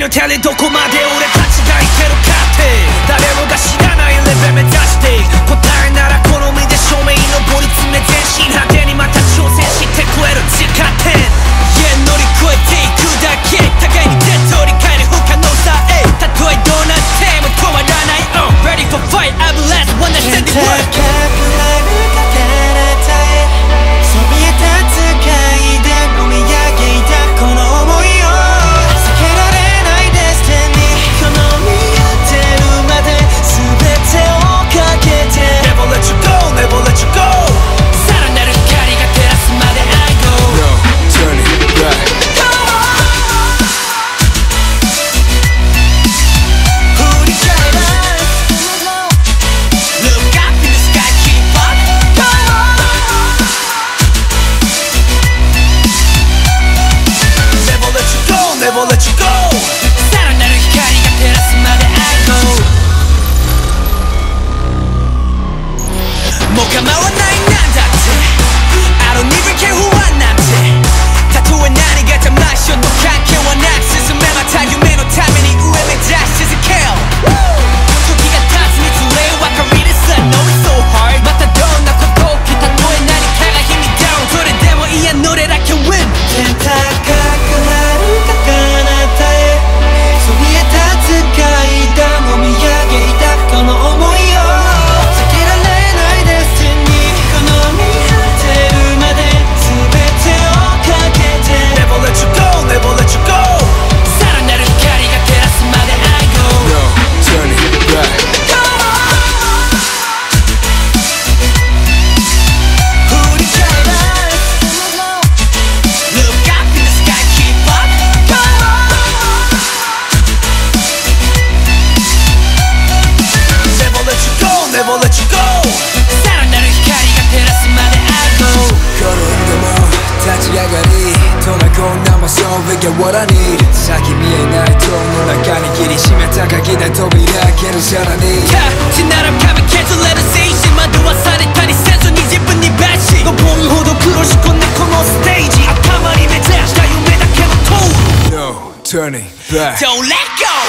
の手でどこまで俺たちがいけるかって誰もが知らないレベル目指して答えなら好みで正面に上り詰め全身派手にまた挑戦して食える時間点乗り越えていくだけ互いに手取り変える不可能さたとえどうなっても止まらない Ready for fight I will last one night standing work 高くあるか彼方へそびえ立つ階段込み上げたこの想いを避けられないデスティニーこの見当てるまで全てをかけて Never let you go, never let you go さらなる光が照らすまで I go No turning back Never let you go さらなる光が照らすまで I go もう構わないなんだって I don't even care who I なんてたとえ何が邪魔しようと関係はなく進めまた夢のために上目指し続けよう時が経つにつれ分かりです I know it's so hard またどんなことをきたとえ何かが日々 down それでもいいや乗れだけ win 天高くなるかそびえ立つ階段を見上げたこの想いを避けられないデスティニーこの見果てるまで全てをかけて Never let you go, never let you go さらなる光が照らすまで I go No turning back Never let you go さらなる光が照らすまで I go 転んでも立ち上がり止め込んだも So we get what I need 先見えない塔の中に切り締めた鍵で扉開けるさらに価値なら壁削れる精神惑わされたりせずに自分にバッシ5本ほど苦し込んでこのステージ頭に目指した夢だけの通る No turning back Don't let go